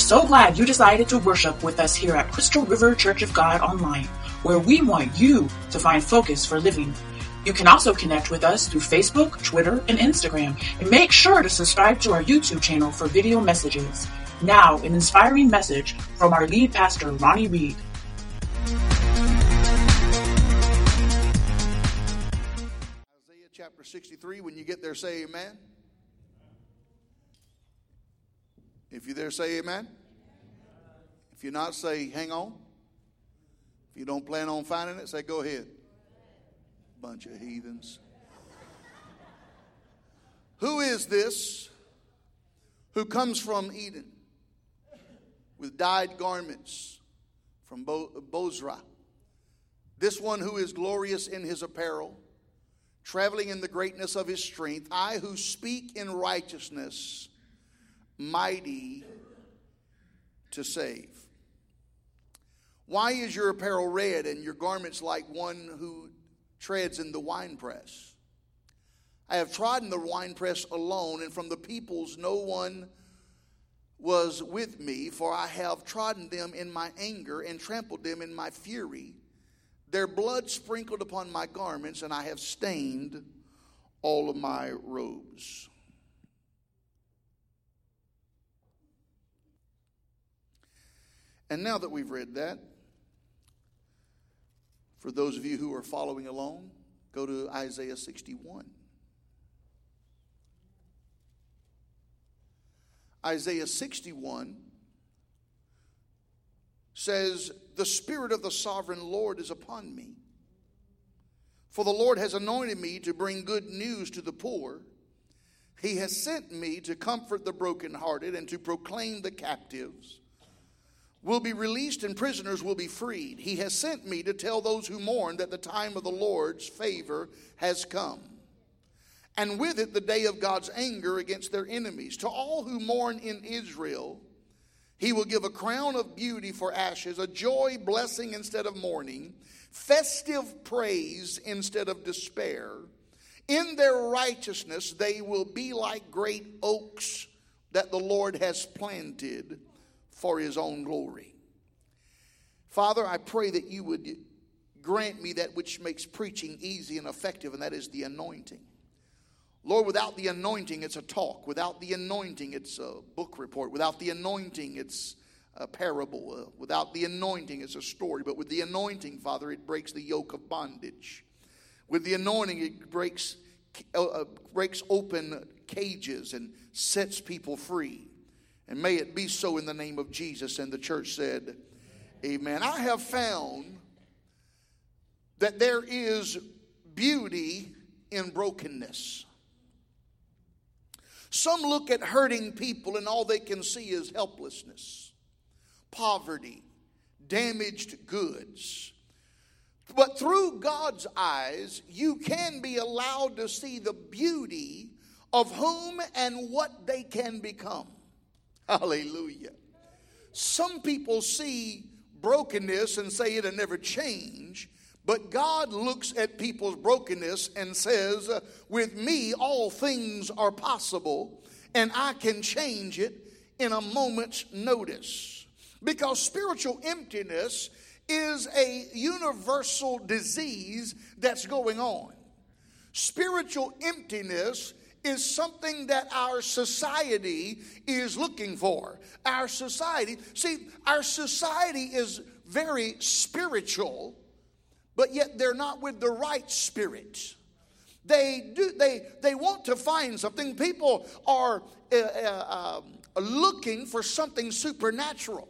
so glad you decided to worship with us here at Crystal River Church of God Online, where we want you to find focus for living. You can also connect with us through Facebook, Twitter, and Instagram, and make sure to subscribe to our YouTube channel for video messages. Now, an inspiring message from our lead pastor, Ronnie Reed. Isaiah chapter 63, when you get there, say amen. If you're there, say amen. If you're not, say hang on. If you don't plan on finding it, say go ahead. Bunch of heathens. Who is this who comes from Eden with dyed garments from Bozrah? This one who is glorious in his apparel, traveling in the greatness of his strength. I who speak in righteousness, mighty to save. Why is your apparel red and your garments like one who treads in the winepress? I have trodden the winepress alone, and from the peoples no one was with me, for I have trodden them in my anger and trampled them in my fury. Their blood sprinkled upon my garments, and I have stained all of my robes. And now that we've read that, for those of you who are following along, go to Isaiah 61. Isaiah 61 says, "The Spirit of the Sovereign Lord is upon me. For the Lord has anointed me to bring good news to the poor. He has sent me to comfort the brokenhearted and to proclaim the captives will be released and prisoners will be freed. He has sent me to tell those who mourn that the time of the Lord's favor has come, and with it the day of God's anger against their enemies. To all who mourn in Israel, he will give a crown of beauty for ashes, a joy blessing instead of mourning, festive praise instead of despair. In their righteousness they will be like great oaks that the Lord has planted for his own glory." Father, I pray that you would grant me that which makes preaching easy and effective, and that is the anointing. Lord, without the anointing, it's a talk. Without the anointing, it's a book report. Without the anointing, it's a parable. Without the anointing, it's a story. But with the anointing, Father, it breaks the yoke of bondage. With the anointing, it breaks open cages and sets people free. And may it be so in the name of Jesus. And the church said, amen. I have found that there is beauty in brokenness. Some look at hurting people and all they can see is helplessness, poverty, damaged goods. But through God's eyes, you can be allowed to see the beauty of whom and what they can become. Hallelujah. Some people see brokenness and say it'll never change. But God looks at people's brokenness and says, with me all things are possible, and I can change it in a moment's notice. Because spiritual emptiness is a universal disease that's going on. Spiritual emptiness is something that our society is looking for. Our society is very spiritual, but yet they're not with the right spirit. They want to find something. People are looking for something supernatural.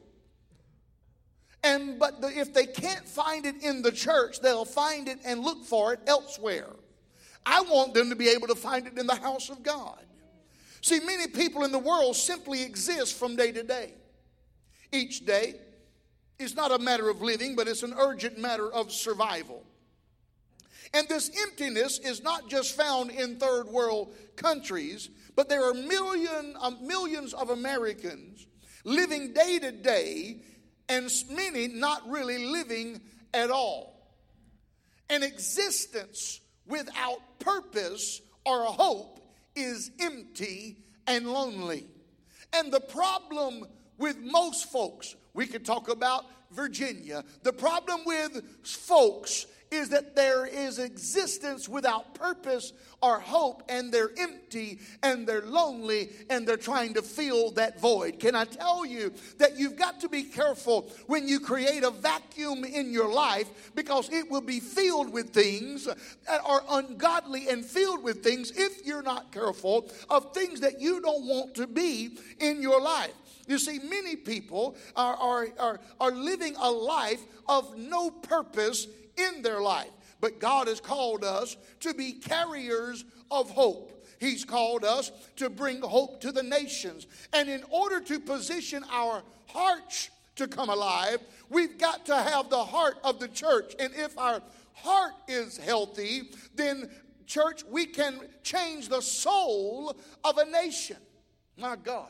But if they can't find it in the church, they'll find it and look for it elsewhere. I want them to be able to find it in the house of God. See, many people in the world simply exist from day to day. Each day is not a matter of living, but it's an urgent matter of survival. And this emptiness is not just found in third world countries, but there are millions of Americans living day to day, and many not really living at all. An existence without purpose or hope is empty and lonely. And the problem with most folks, we could talk about Virginia. The problem with folks is that there is existence without purpose or hope, and they're empty and they're lonely and they're trying to fill that void. Can I tell you that you've got to be careful when you create a vacuum in your life, because it will be filled with things that are ungodly and filled with things, if you're not careful, of things that you don't want to be in your life. You see, many people are living a life of no purpose in their life. But God has called us to be carriers of hope. He's called us to bring hope to the nations. And in order to position our hearts to come alive, we've got to have the heart of the church. And if our heart is healthy, then, church, we can change the soul of a nation. My God.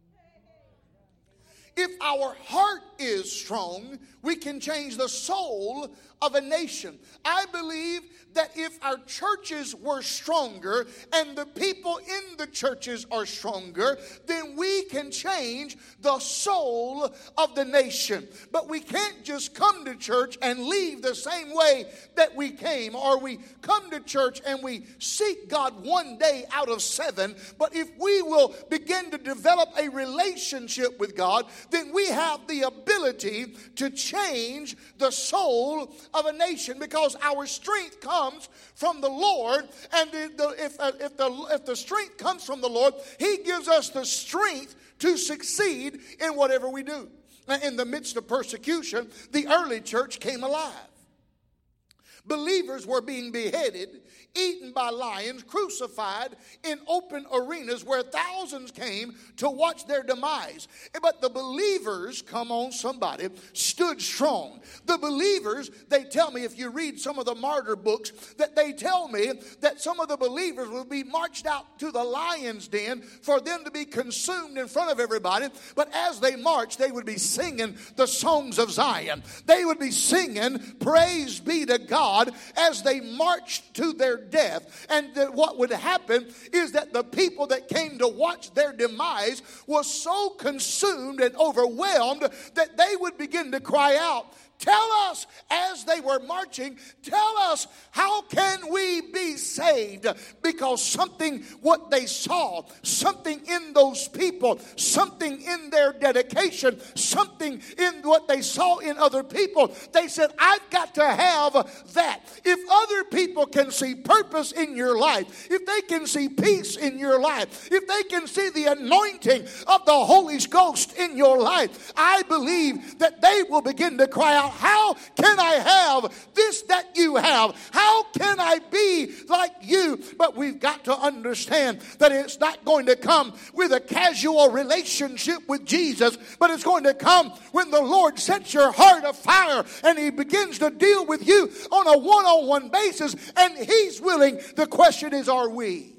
If our heart is strong, we can change the soul of a nation. I believe that if our churches were stronger and the people in the churches are stronger, then we can change the soul of the nation. But we can't just come to church and leave the same way that we came, or we come to church and we seek God one day out of 7. But if we will begin to develop a relationship with God, then we have the ability to change the soul of a nation, because our strength comes from the Lord. And if the strength comes from the Lord, He gives us the strength to succeed in whatever we do. In the midst of persecution, the early church came alive. Believers were being beheaded, eaten by lions, crucified in open arenas where thousands came to watch their demise. But the believers, come on somebody, stood strong. The believers, they tell me, if you read some of the martyr books, that they tell me that some of the believers will be marched out to the lion's den for them to be consumed in front of everybody. But as they marched, they would be singing the songs of Zion. They would be singing, praise be to God, as they marched to their death. And what would happen is that the people that came to watch their demise was so consumed and overwhelmed that they would begin to cry out, tell us, as they were marching, tell us, how can we be saved? Because something, what they saw, something in those people, something in their dedication, something in what they saw in other people, they said, I've got to have that. If other people can see purpose in your life, if they can see peace in your life, if they can see the anointing of the Holy Ghost in your life, I believe that they will begin to cry out, how can I have this that you have? How can I be like you? But we've got to understand that it's not going to come with a casual relationship with Jesus, but it's going to come when the Lord sets your heart afire and He begins to deal with you on a one-on-one basis, and He's willing. The question is, are we?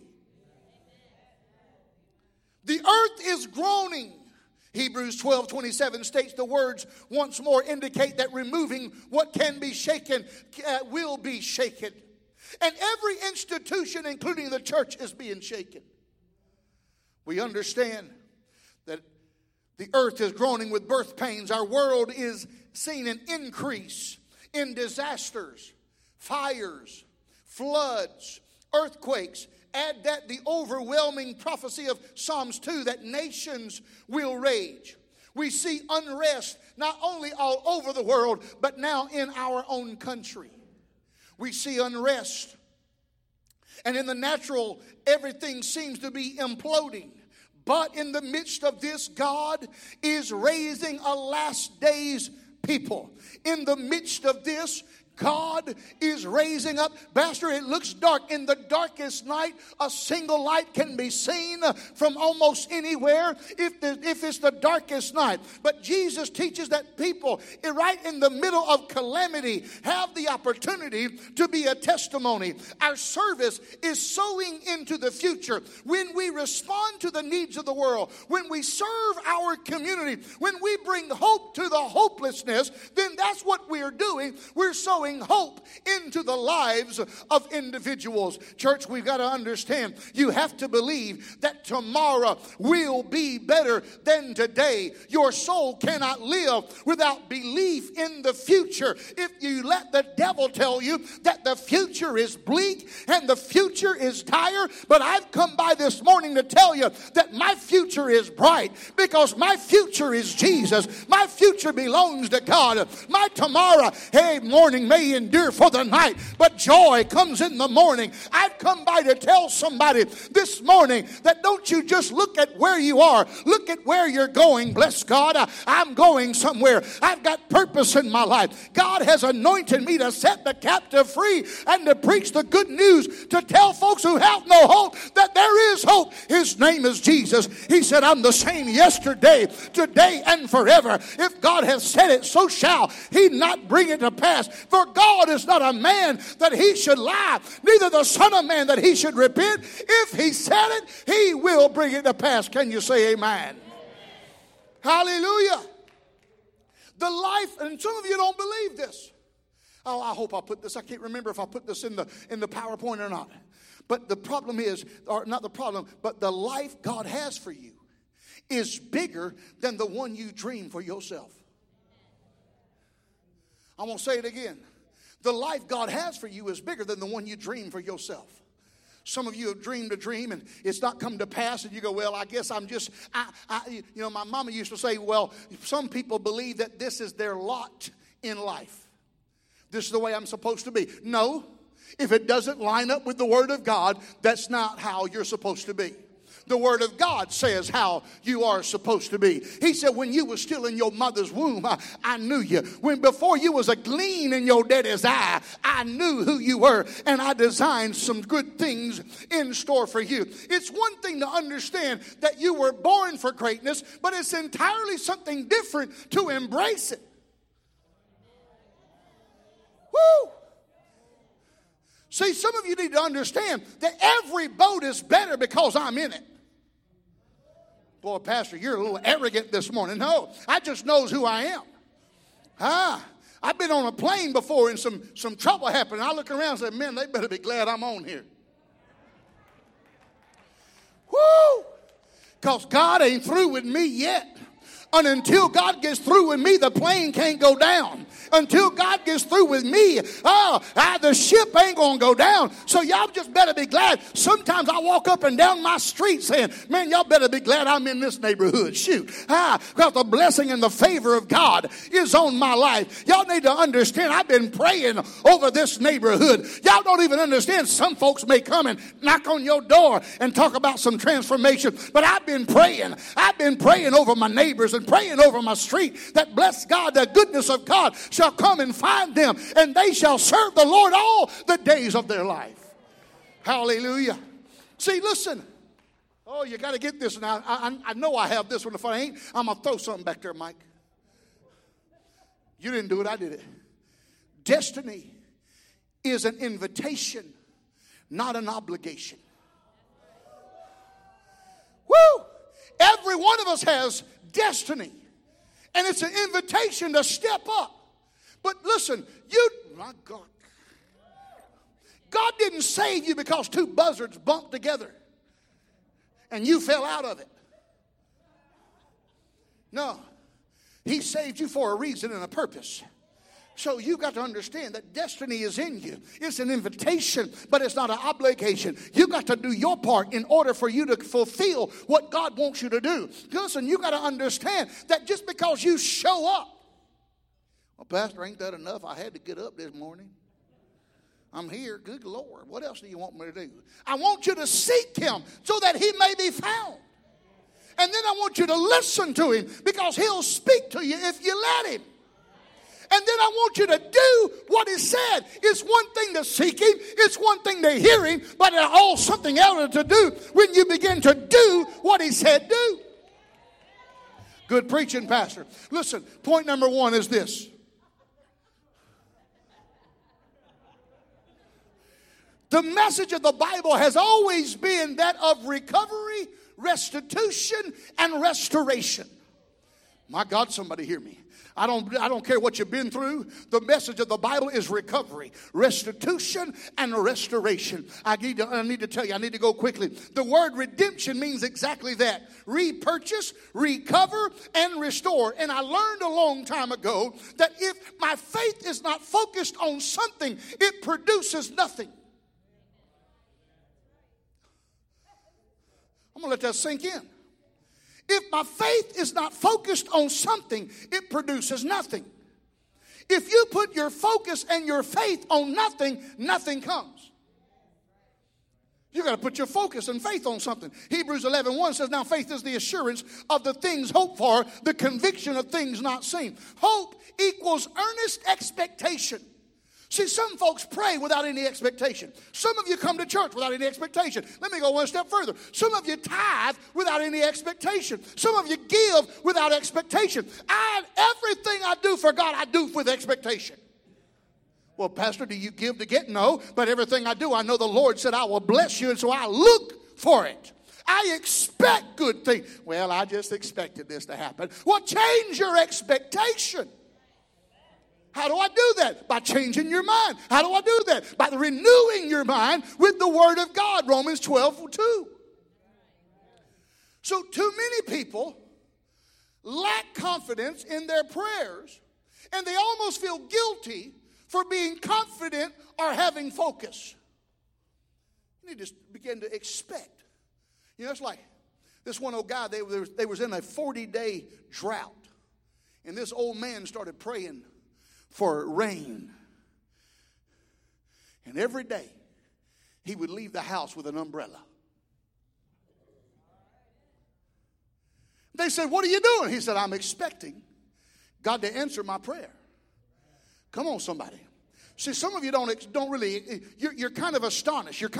The earth is groaning. Hebrews 12:27 states the words once more indicate that removing what can be shaken will be shaken. And every institution, including the church, is being shaken. We understand that the earth is groaning with birth pains. Our world is seeing an increase in disasters, fires, floods, earthquakes. Add that the overwhelming prophecy of Psalms 2 that nations will rage. We see unrest not only all over the world, but now in our own country. We see unrest. And in the natural, everything seems to be imploding. But in the midst of this, God is raising a last days people. In the midst of this, God is raising up. Pastor, it looks dark. In the darkest night, a single light can be seen from almost anywhere if it's the darkest night. But Jesus teaches that people right in the middle of calamity have the opportunity to be a testimony. Our service is sowing into the future. When we respond to the needs of the world, when we serve our community, when we bring hope to the hopelessness, then that's what we're doing. We're sowing sowing hope into the lives of individuals. Church, we've got to understand, you have to believe that tomorrow will be better than today. Your soul cannot live without belief in the future. If you let the devil tell you that the future is bleak and the future is dire, but I've come by this morning to tell you that my future is bright, because my future is Jesus. My future belongs to God. My tomorrow, hey, morning may endure for the night, but joy comes in the morning. I've come by to tell somebody this morning that don't you just look at where you are, look at where you're going. Bless God, I'm going somewhere. I've got purpose in my life. God has anointed me to set the captive free and to preach the good news, to tell folks who have no hope that there is hope. His name is Jesus. He said, I'm the same yesterday, today, and forever. If God has said it, so shall he not bring it to pass. For God is not a man that he should lie, neither the Son of Man that he should repent. If he said it, he will bring it to pass. Can you say amen? Hallelujah. The life, and some of you don't believe this. Oh, I hope I put this. I can't remember if I put this in the PowerPoint or not. But the problem is, or not the problem, but the life God has for you is bigger than the one you dream for yourself. I'm going to say it again. The life God has for you is bigger than the one you dream for yourself. Some of you have dreamed a dream and it's not come to pass, and you go, well, I guess I'm just, my mama used to say, well, some people believe that this is their lot in life. This is the way I'm supposed to be. No, if it doesn't line up with the Word of God, that's not how you're supposed to be. The Word of God says how you are supposed to be. He said, when you were still in your mother's womb, I knew you. When before you was a gleam in your daddy's eye, I knew who you were, and I designed some good things in store for you. It's one thing to understand that you were born for greatness, but it's entirely something different to embrace it. Woo! See, some of you need to understand that every boat is better because I'm in it. Boy, Pastor, you're a little arrogant this morning. No, I just knows who I am. I've been on a plane before and some trouble happened. I look around and say, man, they better be glad I'm on here. Woo! Because God ain't through with me yet. And until God gets through with me, the plane can't go down. Until God gets through with me, the ship ain't going to go down. So y'all just better be glad. Sometimes I walk up and down my street saying, man, y'all better be glad I'm in this neighborhood. Shoot. Because the blessing and the favor of God is on my life. Y'all need to understand, I've been praying over this neighborhood. Y'all don't even understand. Some folks may come and knock on your door and talk about some transformation. But I've been praying. I've been praying over my neighbors and praying over my street that, bless God, the goodness of God shall come and find them, and they shall serve the Lord all the days of their life. Hallelujah. See, listen. Oh, you got to get this now. I know I have this one. If I ain't, I'm going to throw something back there, Mike. You didn't do it. I did it. Destiny is an invitation, not an obligation. Woo! Every one of us has destiny, and it's an invitation to step up. But listen, my God, God didn't save you because two buzzards bumped together and you fell out of it. No, he saved you for a reason and a purpose. So you got to understand that destiny is in you. It's an invitation, but it's not an obligation. You got to do your part in order for you to fulfill what God wants you to do. Listen, you got to understand that just because you show up, well, Pastor, ain't that enough? I had to get up this morning. I'm here. Good Lord. What else do you want me to do? I want you to seek him so that he may be found. And then I want you to listen to him because he'll speak to you if you let him. And then I want you to do what he said. It's one thing to seek him. It's one thing to hear him. But it's all something else to do when you begin to do what he said do. Good preaching, Pastor. Listen, point number one is this. The message of the Bible has always been that of recovery, restitution, and restoration. My God, somebody hear me. I don't care what you've been through. The message of the Bible is recovery, restitution, and restoration. I need to tell you, I need to go quickly. The word redemption means exactly that. Repurchase, recover, and restore. And I learned a long time ago that if my faith is not focused on something, it produces nothing. I'm going to let that sink in. If my faith is not focused on something, it produces nothing. If you put your focus and your faith on nothing, nothing comes. You got to put your focus and faith on something. Hebrews 11:1 says, now faith is the assurance of the things hoped for, the conviction of things not seen. Hope equals earnest expectation. See, some folks pray without any expectation. Some of you come to church without any expectation. Let me go one step further. Some of you tithe without any expectation. Some of you give without expectation. Everything I do for God, I do with expectation. Well, Pastor, do you give to get? No, but everything I do, I know the Lord said I will bless you, and so I look for it. I expect good things. Well, I just expected this to happen. Well, change your expectation. How do I do that? By changing your mind. How do I do that? By renewing your mind with the Word of God. Romans 12:2. So too many people lack confidence in their prayers, and they almost feel guilty for being confident or having focus. You need to begin to expect. You know, it's like this one old guy, they was in a 40-day drought, and this old man started praying for rain. And every day he would leave the house with an umbrella. They said, what are you doing? He said, I'm expecting God to answer my prayer. Come on, somebody. See, some of you don't really. You're kind of astonished. You're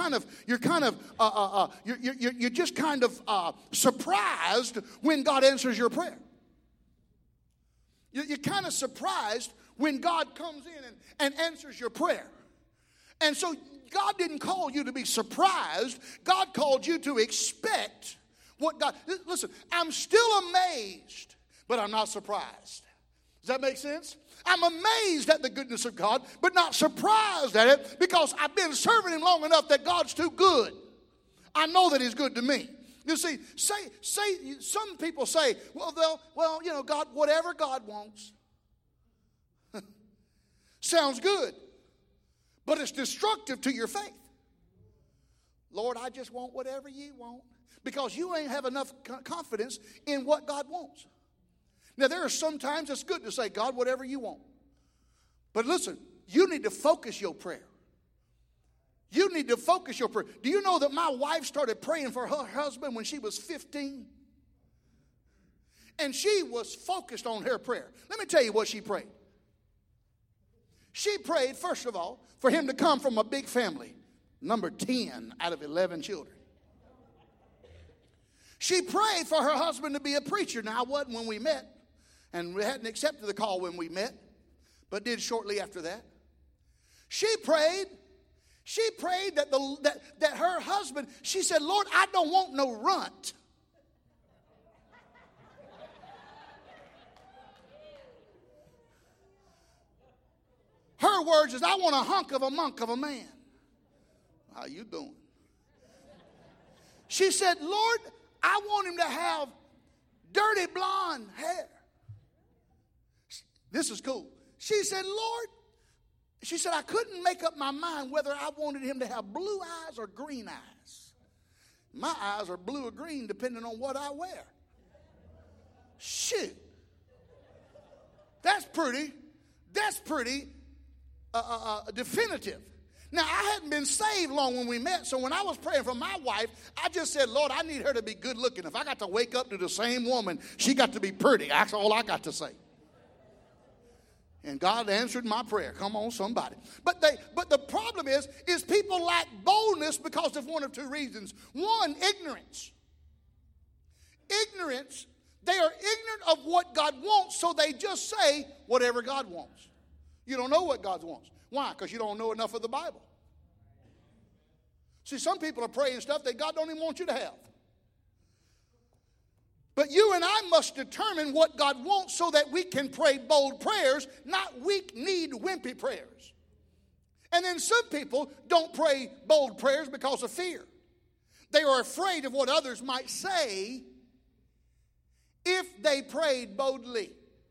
just kind of surprised when God answers your prayer. You're kind of surprised when God comes in and answers your prayer. And so God didn't call you to be surprised. God called you to expect what God. Listen, I'm still amazed, but I'm not surprised. Does that make sense? I'm amazed at the goodness of God, but not surprised at it, because I've been serving Him long enough that God's too good. I know that He's good to me. You see, some people say, well, you know, God, whatever God wants. Sounds good, but it's destructive to your faith. Lord, I just want whatever you want, because you ain't have enough confidence in what God wants. Now, there are some times it's good to say, God, whatever you want. But listen, you need to focus your prayer. You need to focus your prayer. Do you know that my wife started praying for her husband when she was 15? And she was focused on her prayer. Let me tell you what she prayed. She prayed, first of all, for him to come from a big family, number 10 out of 11 children. She prayed for her husband to be a preacher. Now, I wasn't when we met, and we hadn't accepted the call when we met, but did shortly after that. She prayed that her husband, she said, Lord, I don't want no runt. Her words is, I want a hunk of a monk of a man. How you doing? She said, Lord, I want him to have dirty blonde hair. This is cool. She said, Lord, she said, I couldn't make up my mind whether I wanted him to have blue eyes or green eyes. My eyes are blue or green depending on what I wear. Shoot. That's pretty definitive. Now, I hadn't been saved long when we met, so when I was praying for my wife, I just said, Lord, I need her to be good looking. If I got to wake up to the same woman, she got to be pretty. That's all I got to say. And God answered my prayer. Come on, somebody. But the problem is people lack boldness because of one of two reasons. One, ignorance. Ignorance. They are ignorant of what God wants, so they just say whatever God wants. You don't know what God wants. Why? Because you don't know enough of the Bible. See, some people are praying stuff that God don't even want you to have. But you and I must determine what God wants so that we can pray bold prayers, not weak-kneed, wimpy prayers. And then some people don't pray bold prayers because of fear. They are afraid of what others might say if they prayed boldly.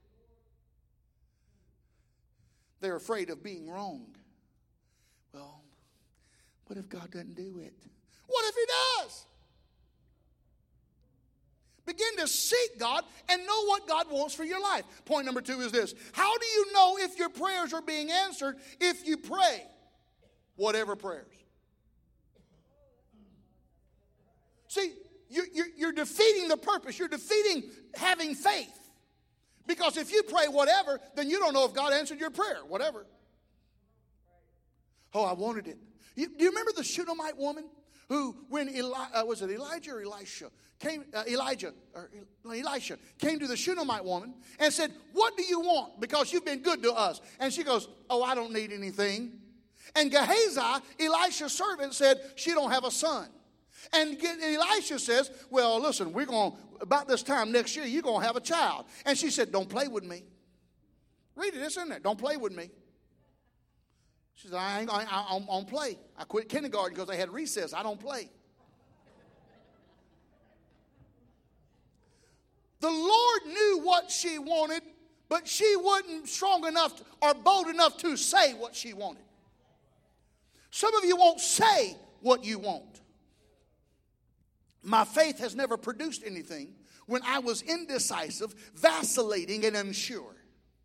They're afraid of being wrong. Well, what if God doesn't do it? What if He does? Begin to seek God and know what God wants for your life. Point number 2 is this. How do you know if your prayers are being answered if you pray whatever prayers? See, you're defeating the purpose. You're defeating having faith. Because if you pray whatever, then you don't know if God answered your prayer. Whatever. Oh, I wanted it. Do you remember the Shunammite woman who, when Elijah came to the Shunammite woman and said, "What do you want? Because you've been good to us." And she goes, "Oh, I don't need anything." And Gehazi, Elisha's servant, said, "She don't have a son." And Elisha says, "Well, listen, about this time next year, you're going to have a child." And she said, "Don't play with me." Read it, it's in there. Don't play with me. She said, I don't play. I quit kindergarten because they had recess. I don't play. The Lord knew what she wanted, but she wasn't strong enough or bold enough to say what she wanted. Some of you won't say what you want. My faith has never produced anything when I was indecisive, vacillating, and unsure.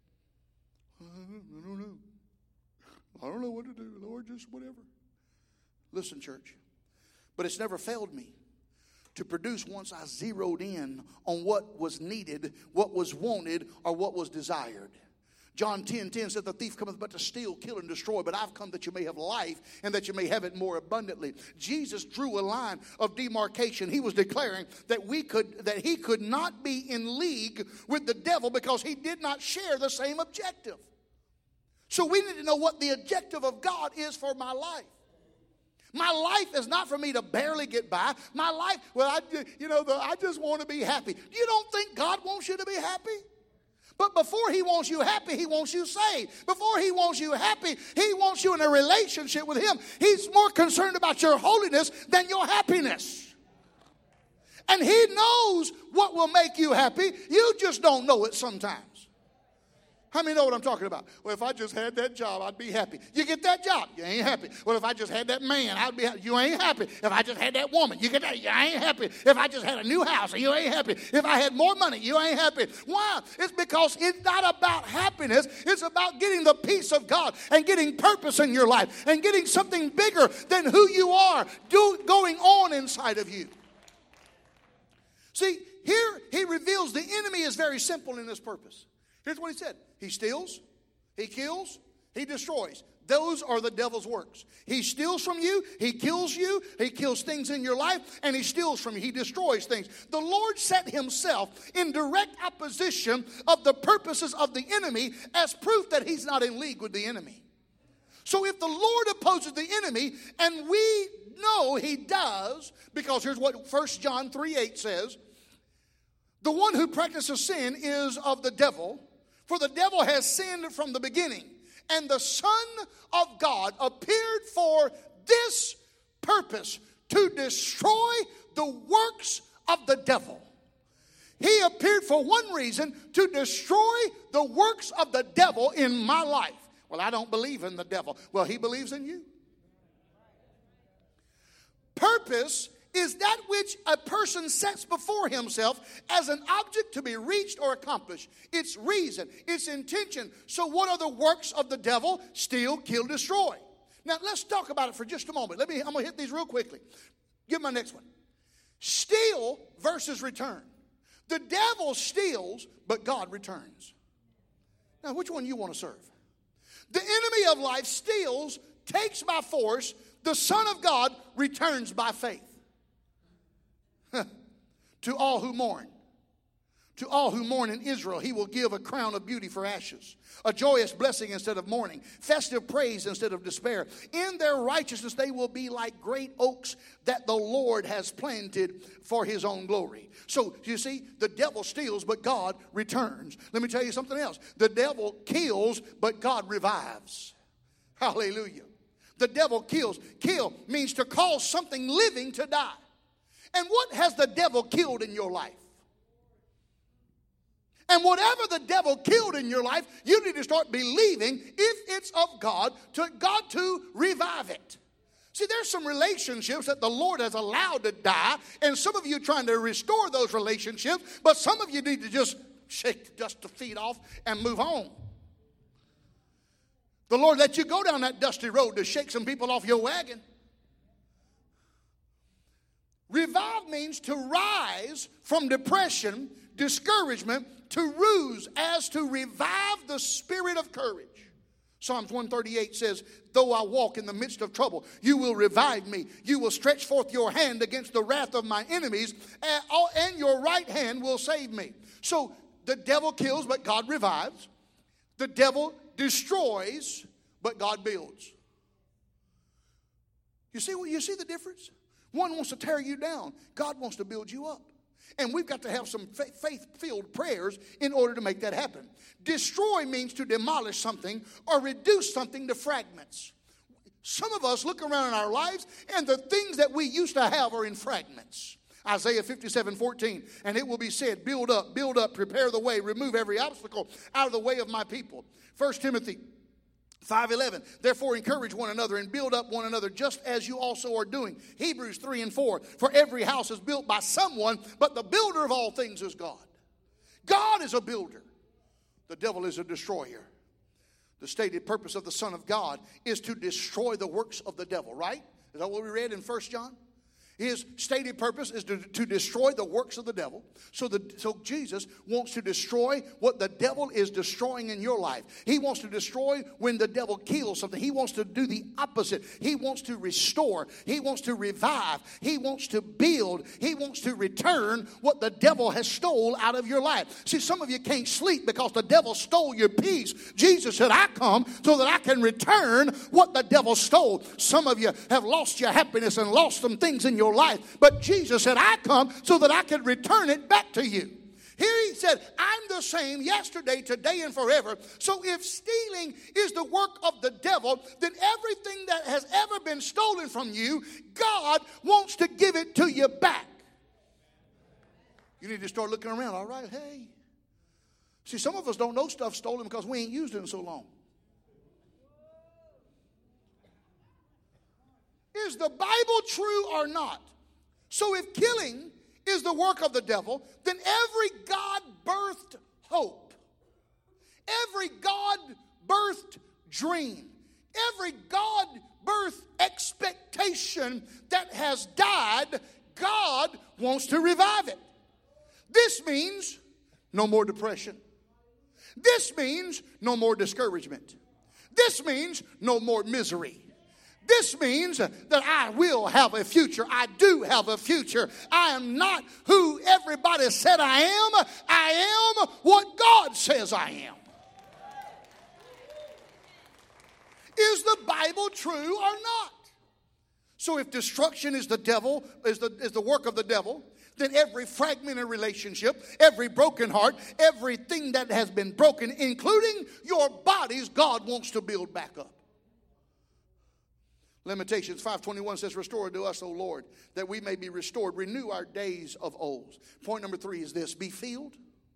I don't know what to do, Lord, just whatever. Listen, church, but it's never failed me to produce once I zeroed in on what was needed, what was wanted, or what was desired. John 10:10 said, "The thief cometh but to steal, kill, and destroy, but I've come that you may have life and that you may have it more abundantly." Jesus drew a line of demarcation. He was declaring that he could not be in league with the devil because he did not share the same objective. So we need to know what the objective of God is for my life. My life is not for me to barely get by. My life, I just want to be happy. You don't think God wants you to be happy? But before He wants you happy, He wants you saved. Before He wants you happy, He wants you in a relationship with Him. He's more concerned about your holiness than your happiness. And He knows what will make you happy. You just don't know it sometimes. How many know what I'm talking about? Well, if I just had that job, I'd be happy. You get that job, you ain't happy. Well, if I just had that man, I'd be happy. You ain't happy. If I just had that woman, you get that, you ain't happy. If I just had a new house, you ain't happy. If I had more money, you ain't happy. Why? It's because it's not about happiness. It's about getting the peace of God and getting purpose in your life and getting something bigger than who you are going on inside of you. See, here He reveals the enemy is very simple in this purpose. Here's what He said. He steals, he kills, he destroys. Those are the devil's works. He steals from you, he kills things in your life, and he steals from you. He destroys things. The Lord set Himself in direct opposition of the purposes of the enemy as proof that He's not in league with the enemy. So if the Lord opposes the enemy, and we know He does, because here's what 1 John 3:8 says, "The one who practices sin is of the devil, for the devil has sinned from the beginning. And the Son of God appeared for this purpose, to destroy the works of the devil." He appeared for one reason, to destroy the works of the devil in my life. Well, I don't believe in the devil. Well, he believes in you. Purpose is that which a person sets before himself as an object to be reached or accomplished. It's reason, it's intention. So what are the works of the devil? Steal, kill, destroy. Now let's talk about it for just a moment. I'm going to hit these real quickly. Give my next one. Steal versus return. The devil steals, but God returns. Now which one do you want to serve? The enemy of life steals, takes by force. The Son of God returns by faith. To all who mourn, To all who mourn in Israel, he will give a crown of beauty for ashes, a joyous blessing instead of mourning, festive praise instead of despair. In their righteousness they will be like great oaks that the Lord has planted for his own glory. So, you see, the devil steals, but God returns. Let me tell you something else. The devil kills, but God revives. Hallelujah. The devil kills. Kill means to cause something living to die. And what has the devil killed in your life? And whatever the devil killed in your life, you need to start believing, if it's of God to revive it. See, there's some relationships that the Lord has allowed to die, and some of you trying to restore those relationships, but some of you need to just shake the dust of feet off and move on. The Lord let you go down that dusty road to shake some people off your wagon. Revive means to rise from depression, discouragement, to ruse, as to revive the spirit of courage. Psalms 138 says, though I walk in the midst of trouble, you will revive me. You will stretch forth your hand against the wrath of my enemies, and your right hand will save me. So the devil kills, but God revives. The devil destroys, but God builds. You see the difference? One wants to tear you down. God wants to build you up. And we've got to have some faith-filled prayers in order to make that happen. Destroy means to demolish something or reduce something to fragments. Some of us look around in our lives and the things that we used to have are in fragments. Isaiah 57:14, and it will be said, build up, prepare the way, remove every obstacle out of the way of my people. 1 Timothy 5:11, therefore encourage one another and build up one another just as you also are doing. Hebrews 3:4, for every house is built by someone, but the builder of all things is God. God is a builder. The devil is a destroyer. The stated purpose of the Son of God is to destroy the works of the devil, right? Is that what we read in 1 John? His stated purpose is to destroy the works of the devil. So Jesus wants to destroy what the devil is destroying in your life. He wants to destroy when the devil kills something. He wants to do the opposite. He wants to restore. He wants to revive. He wants to build. He wants to return what the devil has stole out of your life. See, some of you can't sleep because the devil stole your peace. Jesus said, I come so that I can return what the devil stole. Some of you have lost your happiness and lost some things in your life, but Jesus said, I come so that I can return it back to you. Here he said, I'm the same yesterday, today, and forever. So if stealing is the work of the devil, then everything that has ever been stolen from you, God wants to give it to you back. You need to start looking around. All right, hey. See, some of us don't know stuff stolen because we ain't used it in so long. Is the Bible true or not? So if killing is the work of the devil, then every God-birthed hope, every God-birthed dream, every God-birthed expectation that has died, God wants to revive it. This means no more depression. This means no more discouragement. This means no more misery. This means that I will have a future. I do have a future. I am not who everybody said I am. I am what God says I am. Is the Bible true or not? So if destruction is the devil, is the work of the devil, then every fragmented relationship, every broken heart, everything that has been broken, including your bodies, God wants to build back up. Lamentations 5:21 says, restore to us, O Lord, that we may be restored. Renew our days of old. Point number 3 is this. Be filled,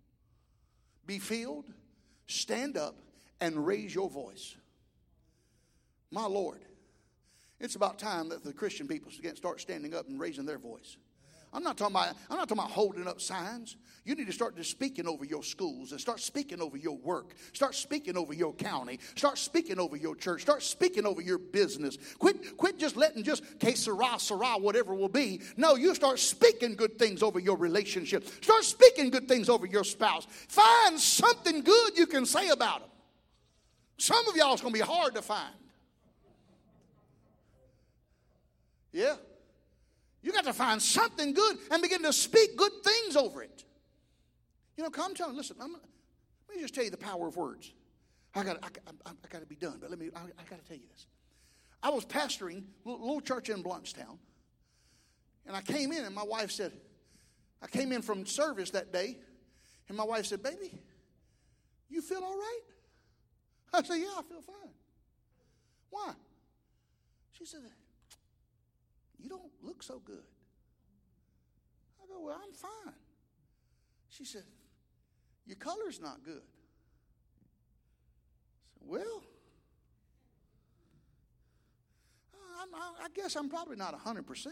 stand up, and raise your voice. My Lord, it's about time that the Christian people start standing up and raising their voice. I'm not talking about holding up signs. You need to start just speaking over your schools and start speaking over your work. Start speaking over your county. Start speaking over your church. Start speaking over your business. Quit just letting que sera, whatever will be. No, you start speaking good things over your relationship. Start speaking good things over your spouse. Find something good you can say about them. Some of y'all it's going to be hard to find. Yeah. You got to find something good and begin to speak good things over it. You know, I'm telling you, listen, let me just tell you the power of words. I got to be done, but I got to tell you this. I was pastoring a little church in Blountstown, and I came in, and my wife said, I came in from service that day, and my wife said, baby, you feel all right? I said, yeah, I feel fine. Why? She said, you don't look so good. I go, well, I'm fine. She said, your color's not good. I said, well, I guess I'm probably not 100%.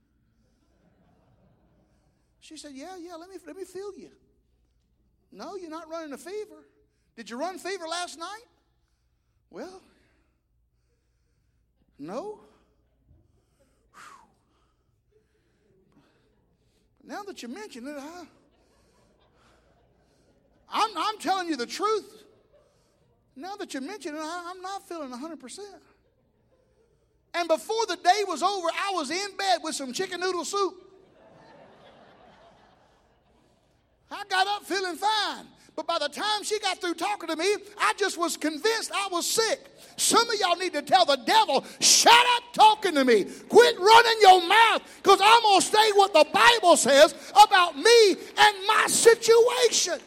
She said, yeah, let me feel you. No, you're not running a fever. Did you run fever last night? Well, no. Now that you mention it, I'm telling you the truth. Now that you mention it, I'm not feeling 100%. And before the day was over, I was in bed with some chicken noodle soup. I got up feeling fine. But by the time she got through talking to me, I just was convinced I was sick. Some of y'all need to tell the devil, shut up talking to me. Quit running your mouth, because I'm going to say what the Bible says about me and my situation.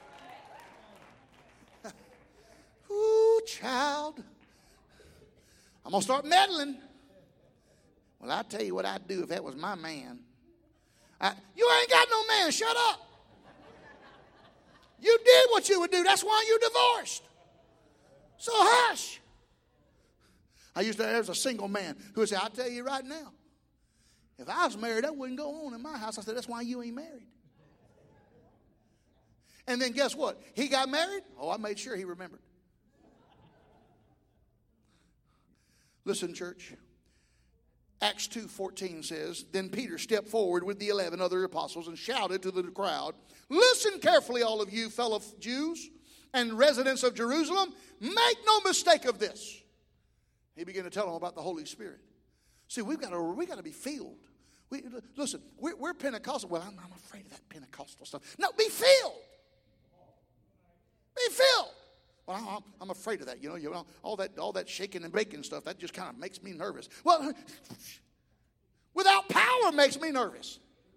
Ooh, child. I'm going to start meddling. Well, I'll tell you what I'd do if that was my man. You ain't got no man. Shut up. You did what you would do. That's why you divorced. So hush. There was a single man who would say, I'll tell you right now, if I was married, that wouldn't go on in my house. I said, that's why you ain't married. And then guess what? He got married. Oh, I made sure he remembered. Listen, church. Acts 2:14 says, then Peter stepped forward with the 11 other apostles and shouted to the crowd, listen carefully, all of you fellow Jews and residents of Jerusalem. Make no mistake of this. He began to tell them about the Holy Spirit. See, we got to be filled. Listen, we're Pentecostal. Well, I'm afraid of that Pentecostal stuff. No, be filled. Be filled. Well, I'm afraid of that. You know, all that shaking and baking stuff, that just kind of makes me nervous. Well, without power makes me nervous.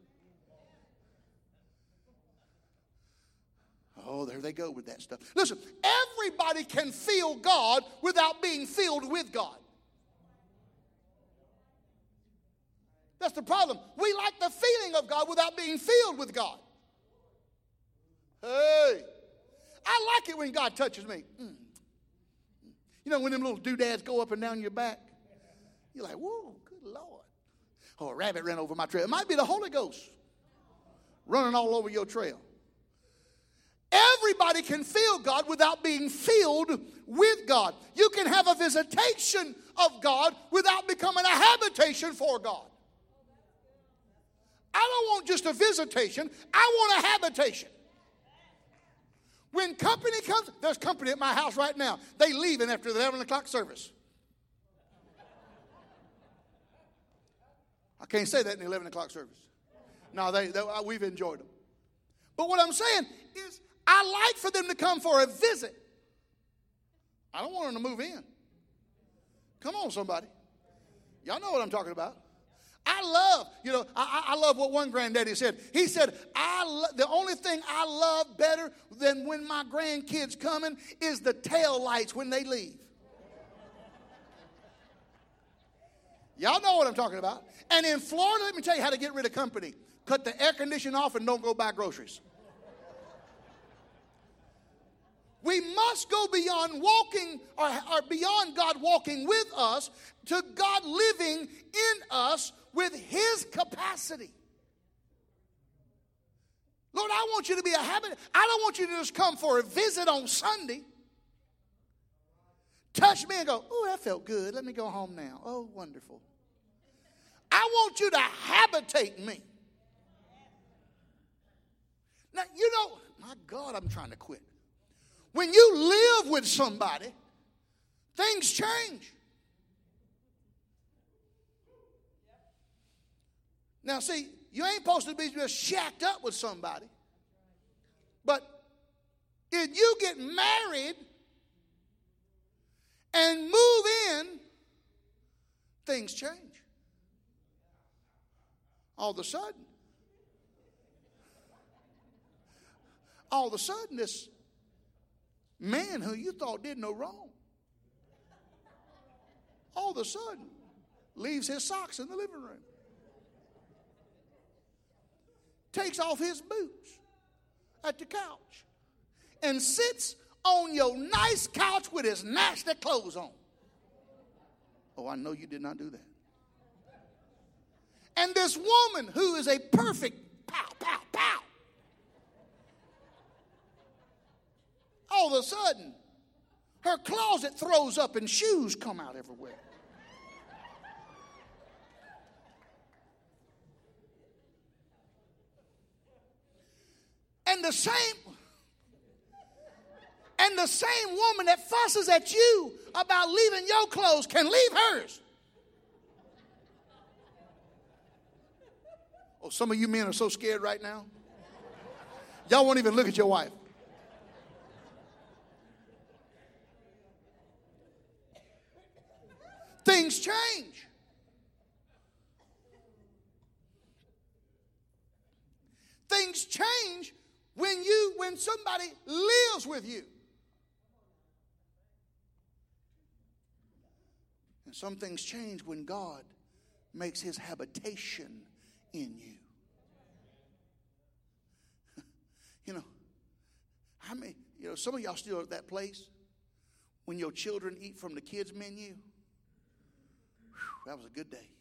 Oh, there they go with that stuff. Listen, everybody can feel God without being filled with God. That's the problem. We like the feeling of God without being filled with God. Hey, I like it when God touches me. You know, when them little doodads go up and down your back, you're like, whoa, good Lord. Oh, a rabbit ran over my trail. It might be the Holy Ghost running all over your trail. Everybody can feel God without being filled with God. You can have a visitation of God without becoming a habitation for God. I don't want just a visitation. I want a habitation. When company comes, there's company at my house right now. They leaving after the 11 o'clock service. I can't say that in the 11 o'clock service. No, we've enjoyed them. But what I'm saying is, I like for them to come for a visit. I don't want them to move in. Come on, somebody. Y'all know what I'm talking about. I love what one granddaddy said. He said, the only thing I love better than when my grandkids coming is the tail lights when they leave. Y'all know what I'm talking about. And in Florida, let me tell you how to get rid of company. Cut the air conditioning off and don't go buy groceries. We must go beyond walking or beyond God walking with us to God living in us with His capacity. Lord, I want you to be a habit. I don't want you to just come for a visit on Sunday. Touch me and go, oh, that felt good. Let me go home now. Oh, wonderful. I want you to habitate me. Now, you know, my God, I'm trying to quit. When you live with somebody, things change. Now, see, you ain't supposed to be just shacked up with somebody. But if you get married and move in, things change. All of a sudden, this man who you thought did no wrong, all of a sudden leaves his socks in the living room, takes off his boots at the couch, and sits on your nice couch with his nasty clothes on. Oh, I know you did not do that. And this woman who is a perfect pow, pow, pow, all of a sudden, her closet throws up and shoes come out everywhere. And the same woman that fusses at you about leaving your clothes can leave hers. Oh, some of you men are so scared right now. Y'all won't even look at your wife. Things change. Things change when somebody lives with you. And some things change when God makes his habitation in you. Some of y'all still at that place when your children eat from the kids' menu. Whew, that was a good day.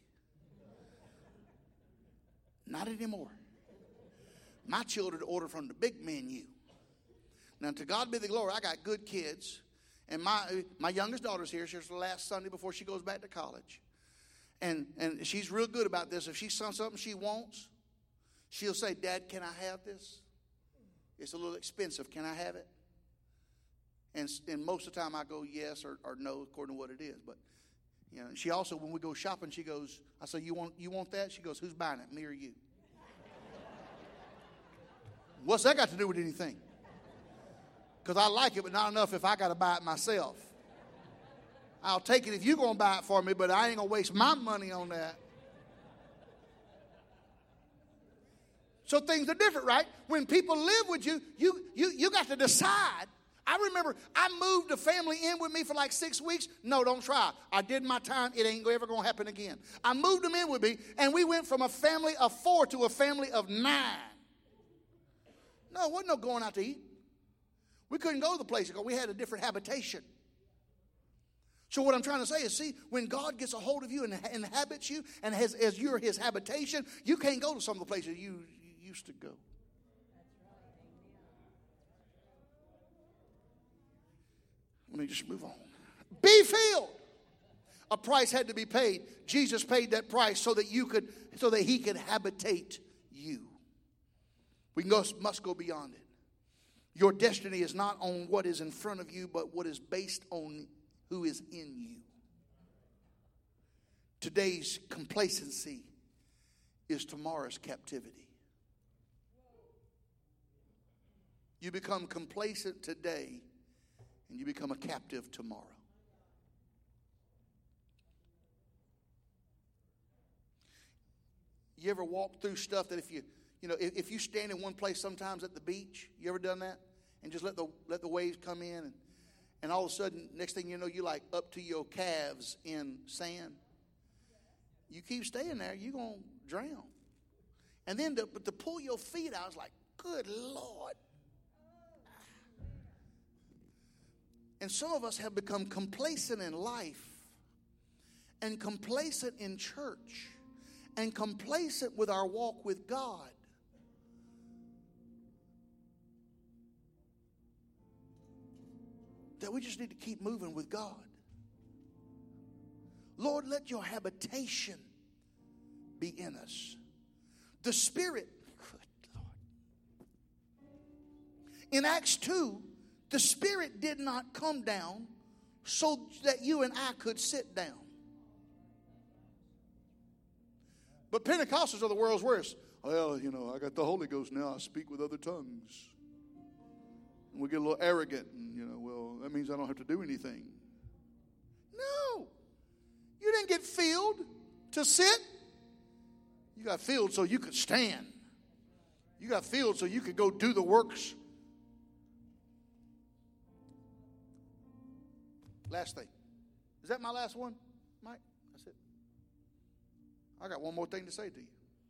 Not anymore. My children order from the big menu. Now, to God be the glory, I got good kids. And my youngest daughter's here. She's the last Sunday before she goes back to college. And she's real good about this. If she saw something she wants, she'll say, Dad, can I have this? It's a little expensive. Can I have it? And most of the time I go yes or no according to what it is. But she also, when we go shopping, she goes, I say, you want that? She goes, who's buying it, me or you? What's that got to do with anything? Because I like it, but not enough if I got to buy it myself. I'll take it if you're going to buy it for me, but I ain't going to waste my money on that. So things are different, right? When people live with you, you got to decide. I remember I moved a family in with me for like 6 weeks. No, don't try. I did my time. It ain't ever going to happen again. I moved them in with me, and we went from a family of 4 to a family of 9. No, it wasn't no going out to eat. We couldn't go to the place because we had a different habitation. So what I'm trying to say is, see, when God gets a hold of you and inhabits you, and as you're his habitation, you can't go to some of the places you used to go. Let me just move on. Be filled. A price had to be paid. Jesus paid that price so that he could habitate you. We must go beyond it. Your destiny is not on what is in front of you, but what is based on who is in you. Today's complacency is tomorrow's captivity. You become complacent today, and you become a captive tomorrow. You ever walk through stuff that if you stand in one place sometimes at the beach, you ever done that? And just let the waves come in, and all of a sudden, next thing you know, you're like up to your calves in sand. You keep staying there, you're going to drown. And then to pull your feet out, I was like, good Lord. And some of us have become complacent in life, and complacent in church, and complacent with our walk with God. That we just need to keep moving with God. Lord, let your habitation be in us. The Spirit, good Lord. In Acts 2, the Spirit did not come down so that you and I could sit down. But Pentecostals are the world's worst. Well, I got the Holy Ghost now. I speak with other tongues. And we get a little arrogant and, well, that means I don't have to do anything. No. You didn't get filled to sit. You got filled so you could stand. You got filled so you could go do the works. Last thing. Is that my last one, Mike? That's it. I got one more thing to say to you.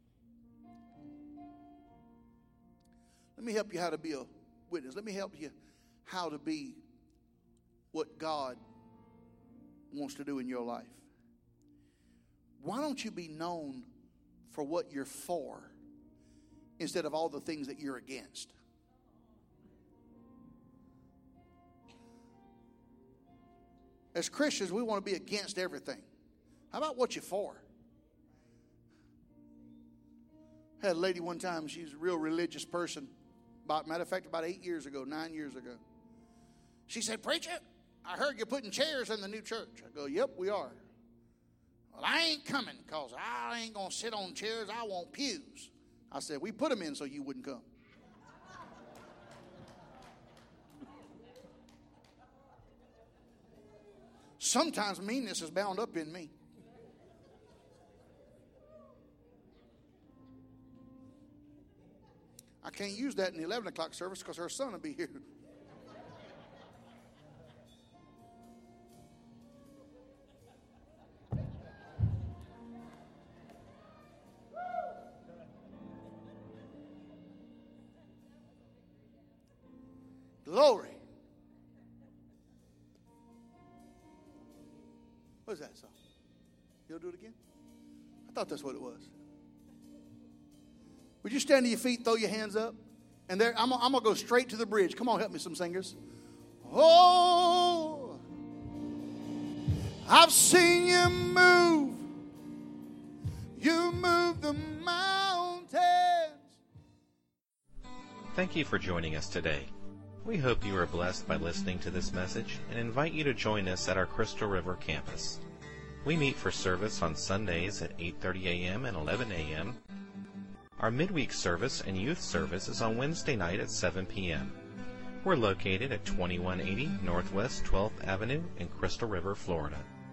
Let me help you how to be a witness. Let me help you how to be what God wants to do in your life. Why don't you be known for what you're for instead of all the things that you're against? As Christians, we want to be against everything. How about what you're for? I had a lady one time, she's a real religious person. Matter of fact, about 9 years ago. She said, "Preacher, I heard you're putting chairs in the new church." I go, "Yep, we are." "Well, I ain't coming because I ain't going to sit on chairs. I want pews." I said, "We put them in so you wouldn't come." Sometimes meanness is bound up in me. I can't use that in the 11 o'clock service because her son will be here. Glory. What is that song? You'll do it again? I thought that's what it was. Would you stand to your feet, throw your hands up? And there, I'm going to go straight to the bridge. Come on, help me, some singers. Oh, I've seen you move. You move the mountains. Thank you for joining us today. We hope you are blessed by listening to this message and invite you to join us at our Crystal River campus. We meet for service on Sundays at 8:30 a.m. and 11 a.m. Our midweek service and youth service is on Wednesday night at 7 p.m. We're located at 2180 Northwest 12th Avenue in Crystal River, Florida.